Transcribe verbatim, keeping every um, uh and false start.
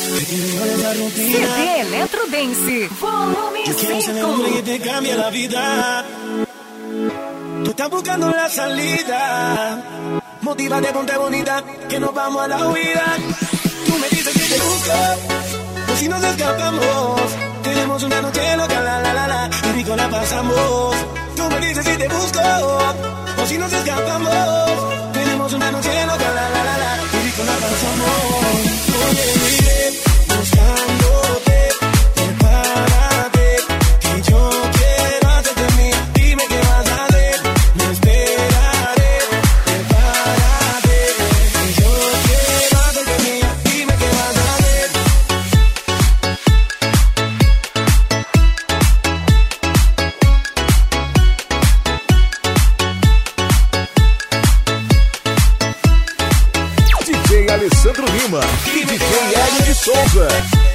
C D Electrodense, volume Yo quiero ser el hombre que te cambia la vida. Tú estás buscando la salida. Motívate, ponte bonita, que nos vamos a la huida. Tú me dices que te busco, o si nos escapamos. Tenemos una noche loca, la la la la, y rico la pasamos. Tú me dices si te busco, o si nos escapamos. Tenemos una noche loca, la la la la, y rico la pasamos. Oye, oye, buscándote, prepárate, que yo quiero hacerte mía. Dime qué vas a hacer, me esperaré. Prepárate, que yo quiero hacerte mía. Dime qué vas a hacer. D J Alessandro Lima e D J Hélio de Souza.